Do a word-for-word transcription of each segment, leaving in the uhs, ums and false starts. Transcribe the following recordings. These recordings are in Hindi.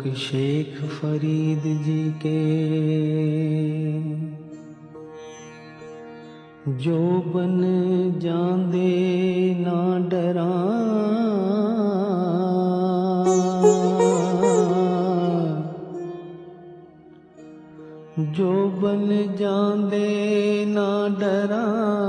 शोक शेख फरीद जी के जो बन जांदे ना डरा, जो बन जांदे ना डरा,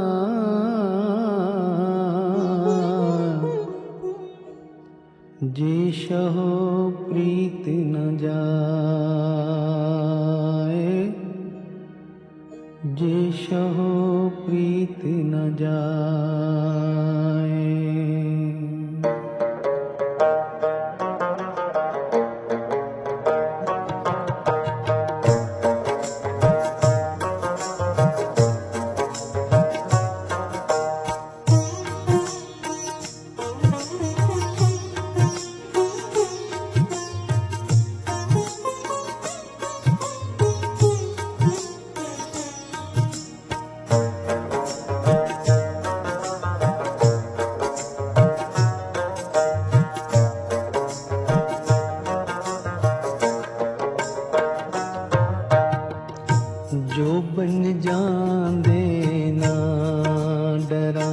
जे शहो प्रीत न जाए, जे शहो प्रीत न जाए। जो बन जांदे ना डरा,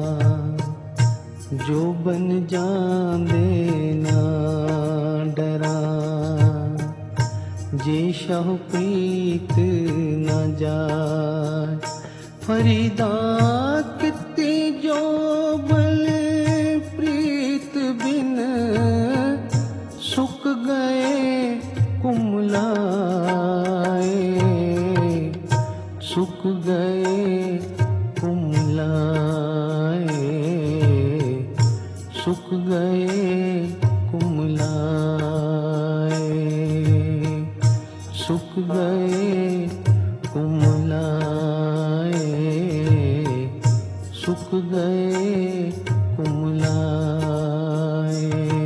जो बन जांदे ना डरा, जे शह प्रीत न जाए। फरीदा कितनी जो बल प्रीत बिन सुख गए कुमलाए, सुख गए कुमलाए, सुख गए कुमलाए, सुख गए कुमलाए, सुख गए कुमलाए।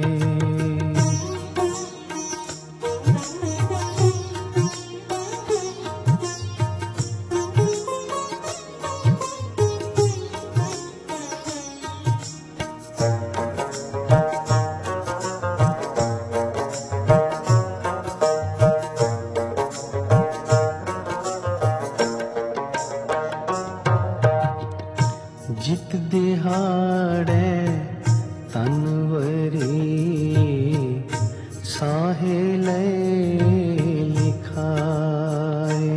जित दिहाड़े तनवरी साहेले लिखाए,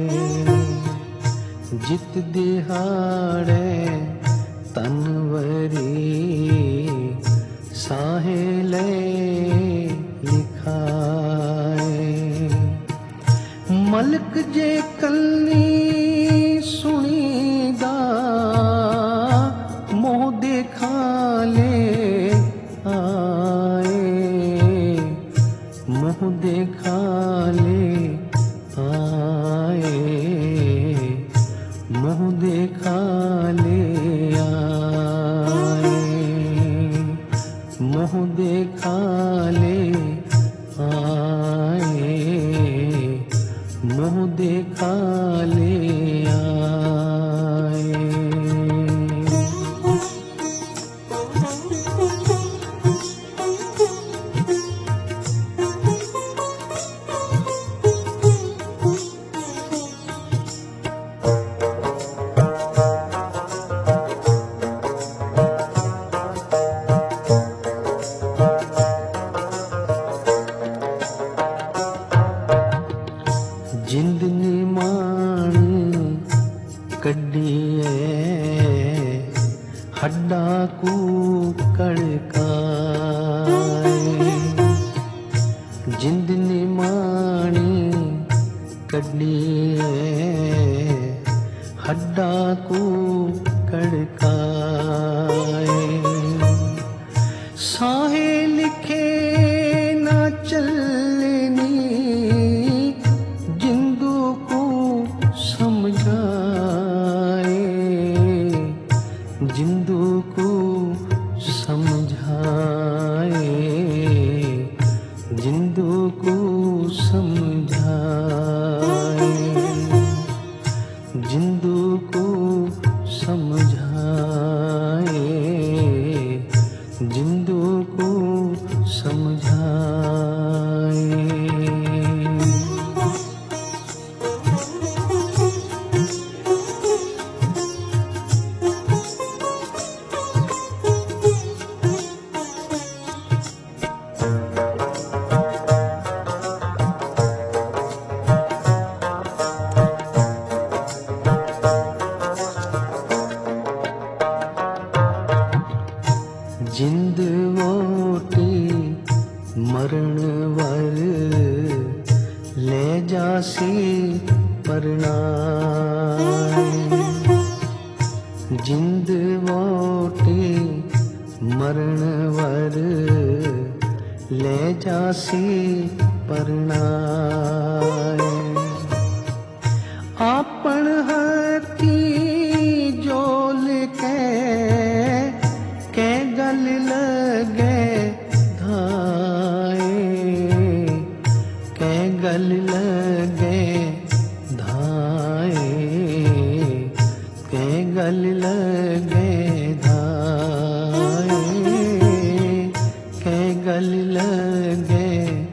जित दिहाड़े तनवरी साहेले लिखाए। मलक जे कल्ली सुनीदा मोह देखा ले आए, मोह देखा ले आए, मोह देखा ले आए, मोह देखा ले आए, मोह देखा ले आए। जिंद निमान कड्डिए हड्डा कू कड़काए, जिंद निमानी कड्डिए हड्डा कू कड़काए। साहे लिखे ना चलनी जिंदू को समझाए, जिंदू को समझाए, जिंदू को समझाए, जिंदू को समझाए, जिंदू को समझाए। जिंद वोटी मरण वर ले जासी परनाए। जिंद वोटी मरण वर ले जासी परनाए। आपन हाथी जोल के के गल लगे धाए। के गल लगे धाए। के गल लगे धाए। के गल लगे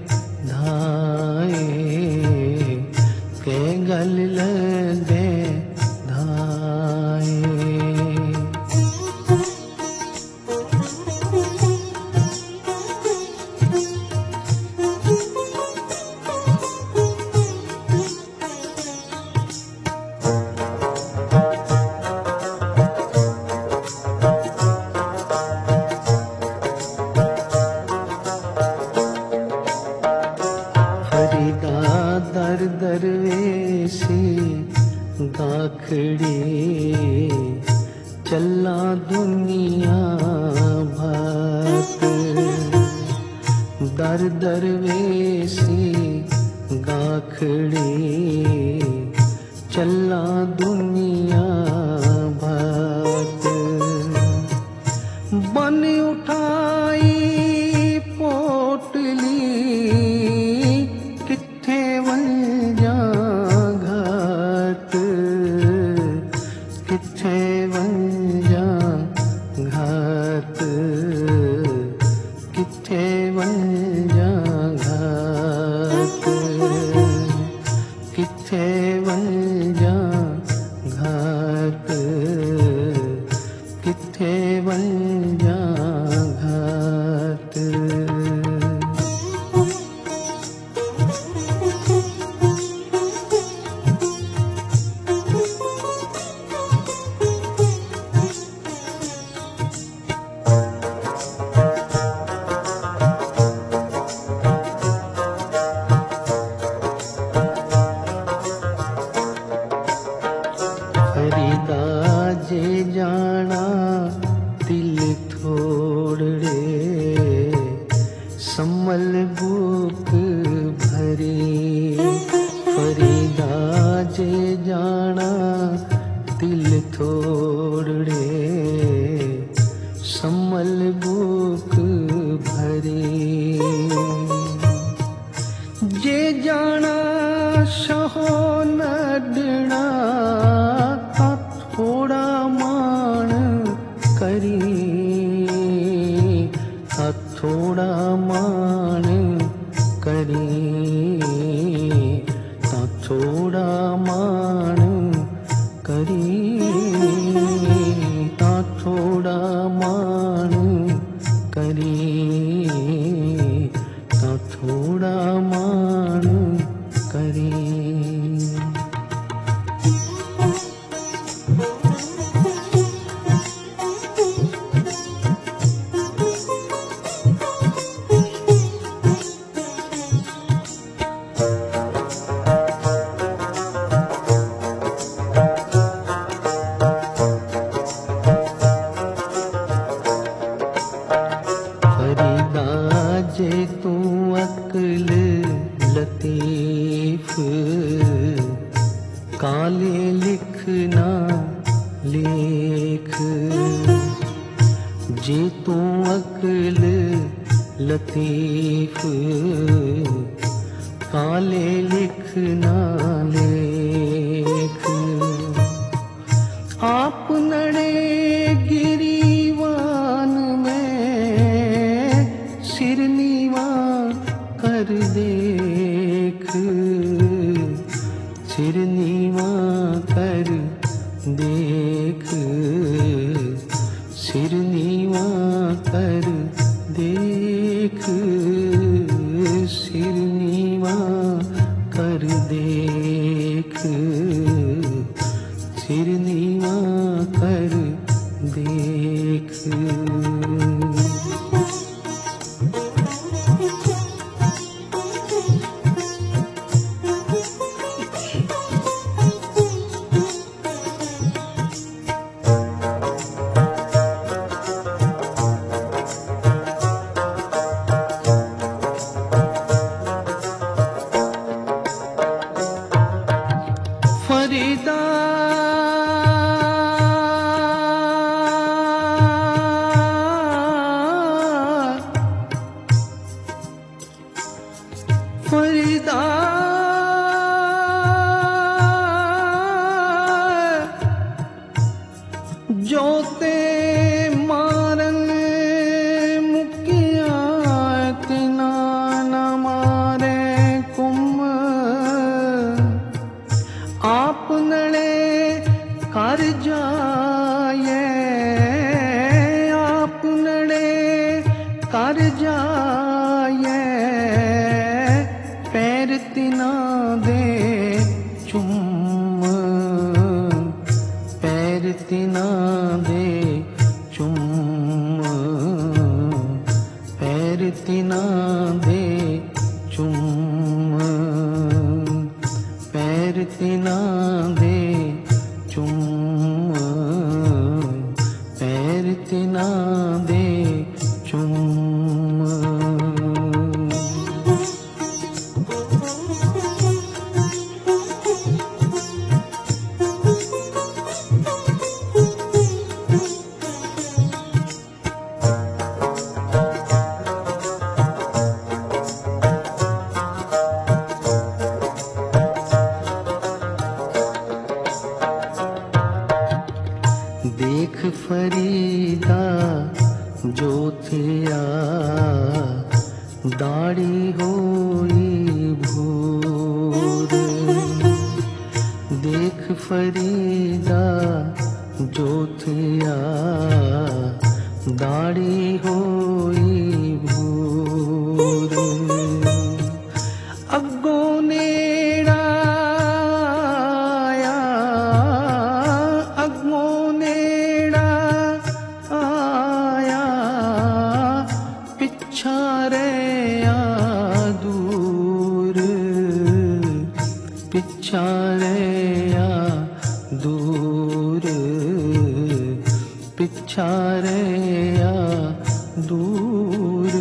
धाए। के गल लगे धाए। फरीदा दर दरवेसी गाखड़ी चला दुनिया भक्त। दर दरवेसी गाखड़ी चला दुनिया भक्त। बन उठाई पोटली किथे वंजा घाट। किथे वंजा घाट। किथे वंजा घाट। किथे वंजा घाट। किथे वंजा घाट। फरीदा जे जाना तिल थोड़े सम्मल बुक भरी। फरीदा जे जाना तिल थोड़े सम्मल बुक भरी। जे जाना सहो नडना थोड़ा मान करी। थोड़ा मान करी। थोड़ा मान करी। थोड़ा मान करी। थोड़ा मान करी। फरीदा जे तू अक्ल लतीफ काले लिखना लेख। जे तू अक्ल लतीफ काले लिखना लेख। आप नड़े गिरीवान में सिरनीवा कर देख। सिरनीवा कर देख। सिरनीवा कर देख। सिरनीवा कर देख। सिरनीवा कर देख। तिना दे चुम। देख फरीदा जो थिया दाढ़ी होई भूर। देख फरीदा जो थिया दाढ़ी होई भूर। अगो नेड़ा आया, अगो नेड़ा आया, पिछा रहा दूर, पिछा रहा दूर, पिछा रहा दूर,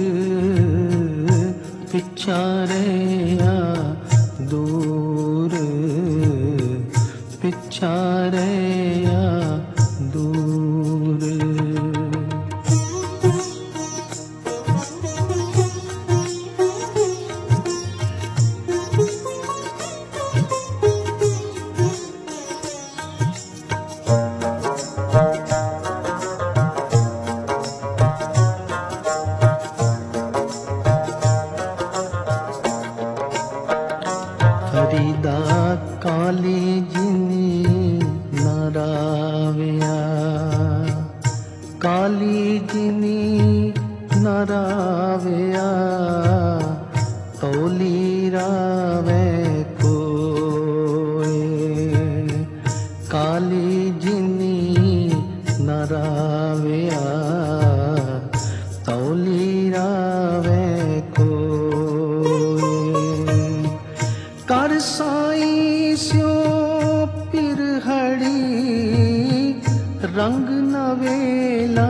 पिछा रहा दूर, पिछा रहा दूर। फरीदा काली जिनी नराविया, काली जिनी नराविया, तौली रावे कोए। काली जिनी नराविया, तौली रावे कोए। कर साई स्यो पिरहड़ी, रंग नवेला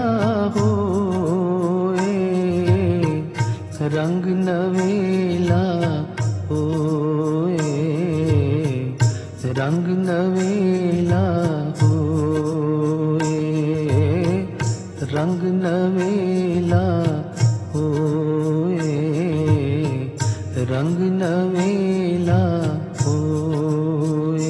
होए, रंग नवेला होए, रंग नवेला होए, रंग नवेला होए, रंग नवेला होए।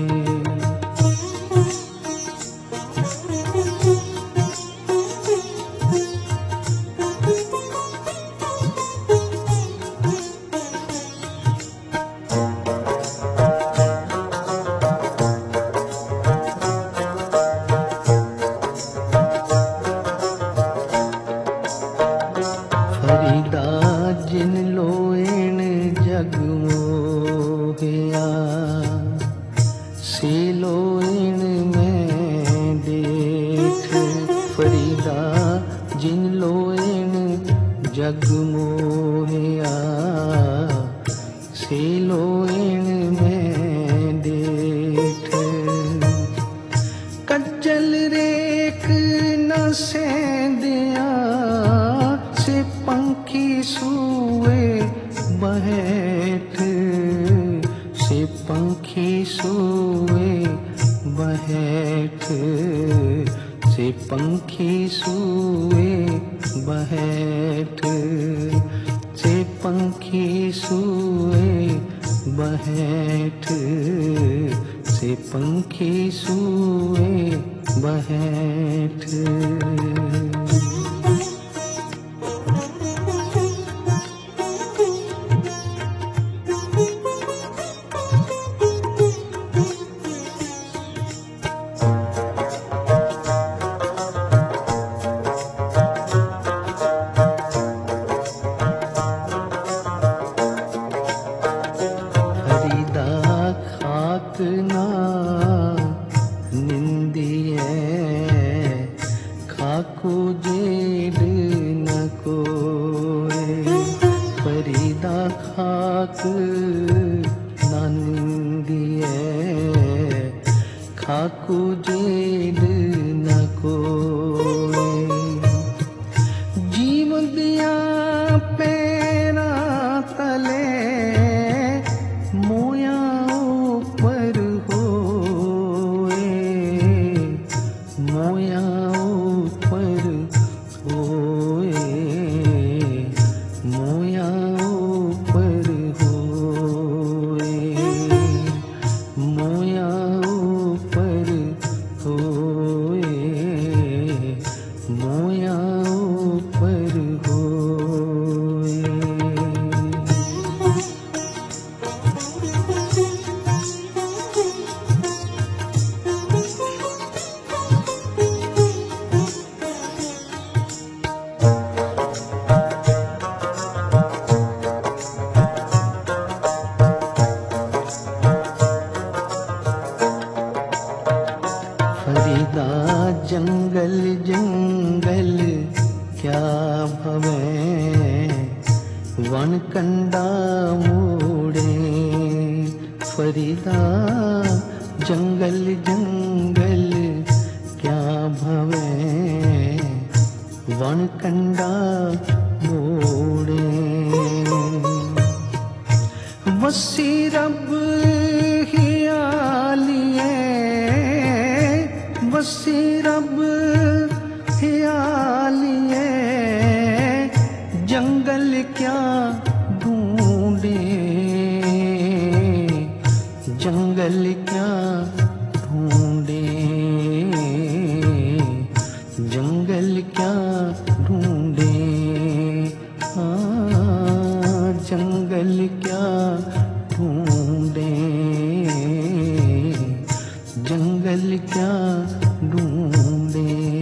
फरीदा जिन लोएण जग मोहिया, से लोएण में देख। फरीदा जिन लोएण जग मोहिया, से लोएण में देख। कज्जल रेख न सेंदिया, से पंखी सूए बहेठ, से पंखी सूए बहेठ, से पंखी सूए बहेठ, से पंखी सूए बहेठ, से पंखी सूए बहेठ। फरीदा खाक ना निंदिए, खाकू जेड न कोए। फरीदा खाक ना निंदिए, खाकू जेड न कोए। मोया ऊपर होए। फरीदा जंगल जंगल क्या भवे, वन कंडा मूड़े। फरीदा जंगल जंगल क्या भवे, वन कंडा मूड़े। वसी रब हियालिए, वसी रब हियालिए, जंगल क्या ढूंढे, जंगल क्या ढूंढे, जंगल क्या ढूंढे। हाँ जंगल क्या ढूंढे, जंगल क्या ढूंढे।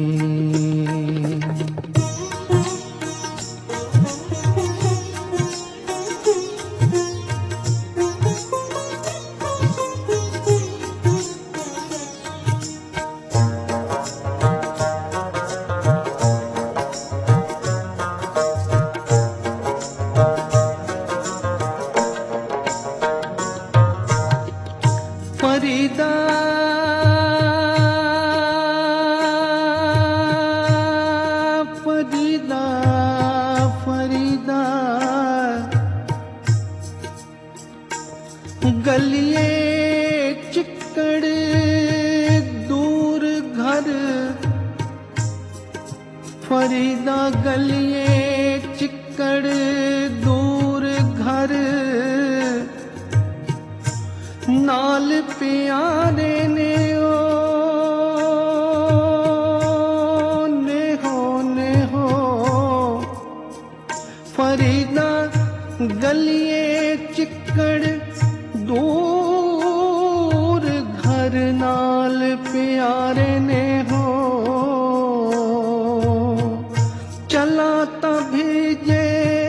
फरीदा फरीदा फरीदा गलिए चिक्कड़ दूर घर, फरीदा गलिए चिक्कड़ दूर घर, नाल प्यारे ने ओ ने हो ने हो। फरीदा गलिए चिक्कड़ दूर घर, नाल प्यारे ने हो। चला तभीजे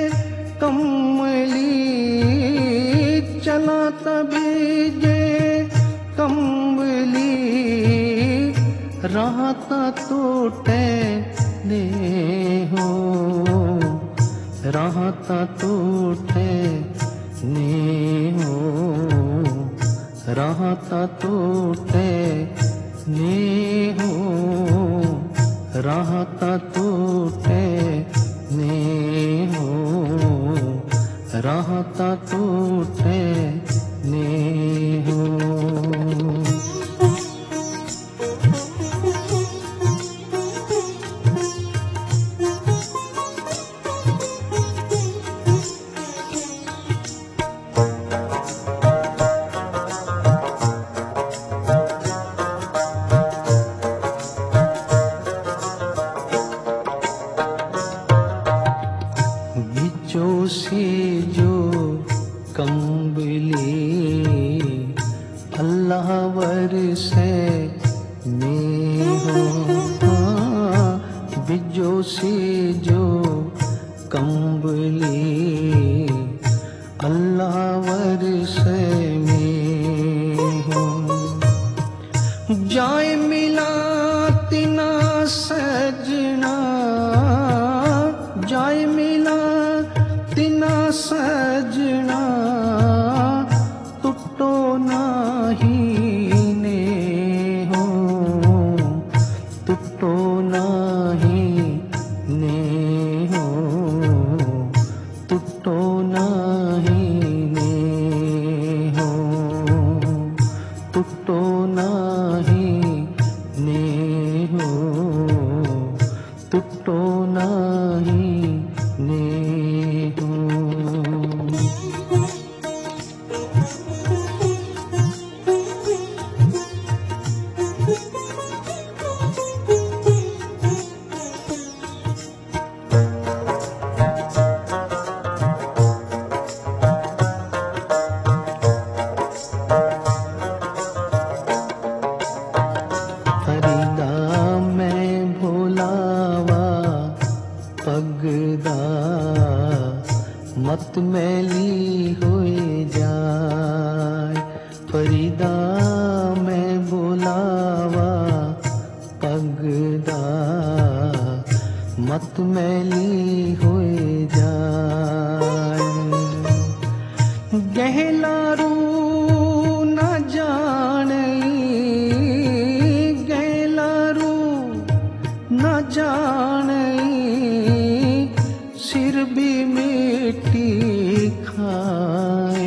कमली, चला तभीजे कमली, राहता टूटे दे हो, राहता टूटे ने हो, राहता टूटे ने हो, राहता टूटे ने हो, राहता टूटे ने हो। बिचो से जो कंबली, अल्लाह वरसे में हो। बिजो से जो कंबली, अल्लाह वरसे में हो। जाए मिला तिना सजना, जाए मिला तिना सजना, टुटो नाही ने हो, टुटो नाही ने हो, टुटो नाही ने हो, टुटो नाही ने हो, टुटो नाही ने हो। बुलावा पगदा मत मैली होए जाए। फरीदा मैं बुलावा पगदा मत मैली होए जाए। गहलारू न जाने गहलारू न जाने सिर भी मिट्टी खाए।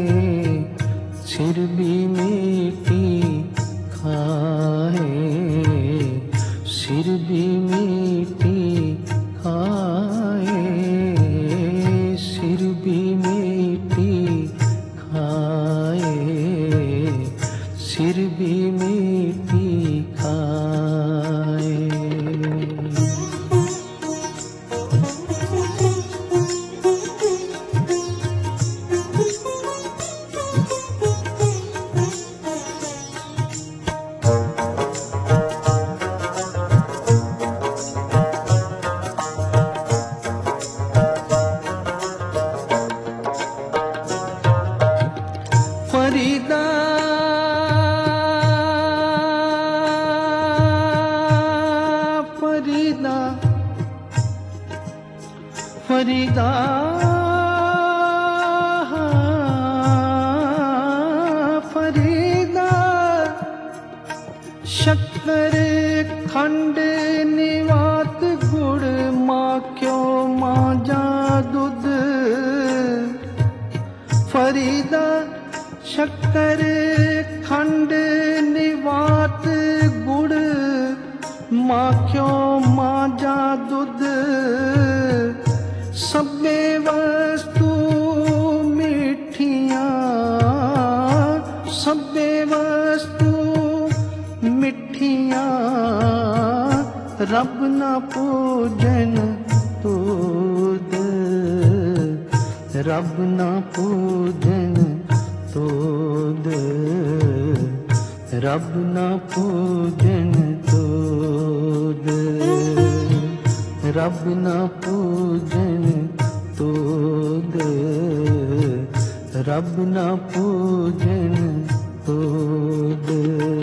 सिर भी मिट्टी खाए। सिर भी मिट्टी खाए। सिर भी मिट्टी खाए। सिर भी मिट्टी खाए। फरीदा फरीदा फरीदा फरीदा शक्कर खंड निवात गुड़ माखियो मांझा दूध। फरीदा शक्कर खंड निवात गुड़ माखियो मांझा दूध। सभे वस्तु मिठिया सभे वस्तु मिठिया रब न पूजन तोद। रब न पूजन तोद। रब न पूजन तोद। रब न पूजन तोद। रब न पूजन तोद।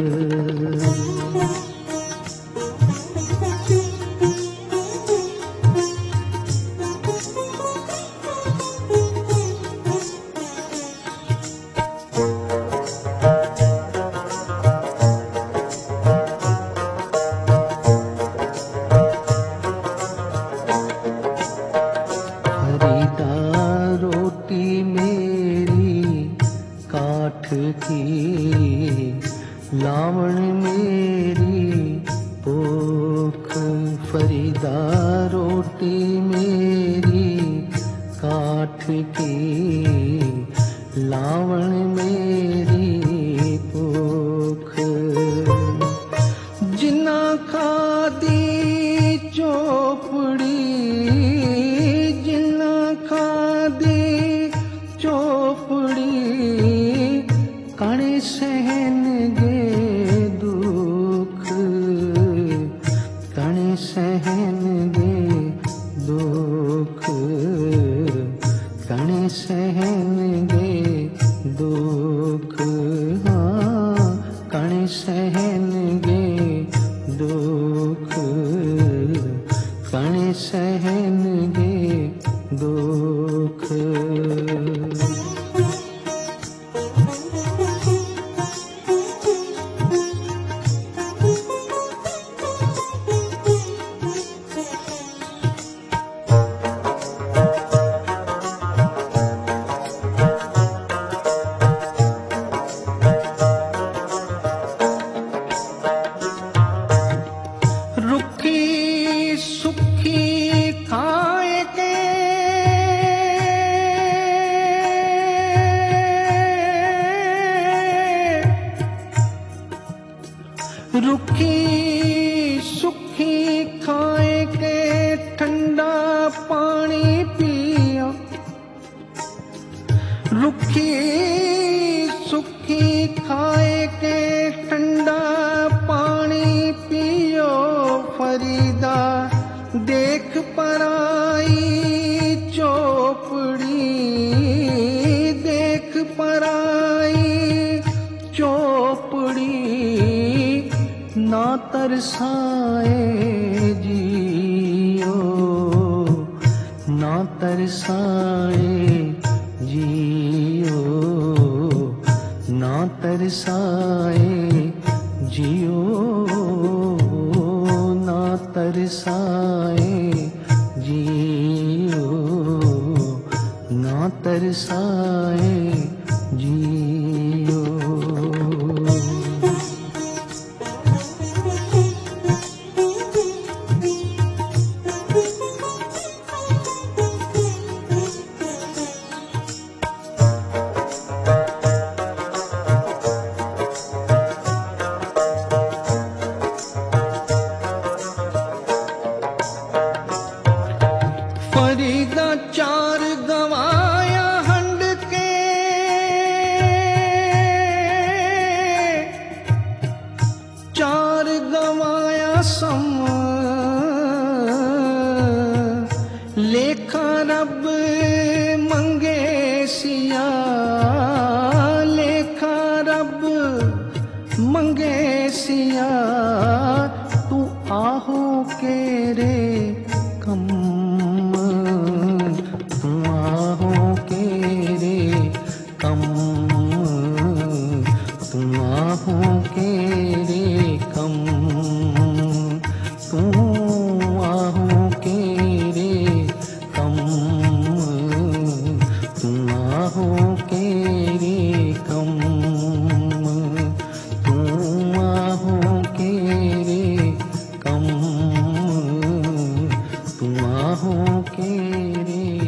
फरीदा रोटी मेरी काठ की लावण मेरी पोख। फरीदा रोटी मेरी काठ की लावण मेरी पोख। जिन्ना खादी चोपड़ी जिन्ना खादी चोपड़ी कणे सहन गे दुख। कणे सहन गे दुख। कणे सहन गे दुख। हाँ कणे सहन गे दुख। कणे सहन गे दुख। रुखी सुखी खाए के रुखी सुखी खाए के ठंडा पानी पिया। रुखी सुखी खाए के ठंडा पानी पियो। फरीदा देख पराई चौपड़ी, देख पराई चौपड़ी, ना तरसाए जियो, ना तरसाए जियो, ना तरसाए जियो, ना तरसाए जियो, ना तरसाए जियो। फरीदा चार गवाया हंड के, चार गवाया सम, लेखा रब मंगे सिया, लेखा रब मंगे सिया, तू आहो के रे कम, तू आहो के रे कम, तू आहो के रे कम, तू आहो के रे कम, तू आहो के रे कम, तू आहो के रे कम, तू आहो के रे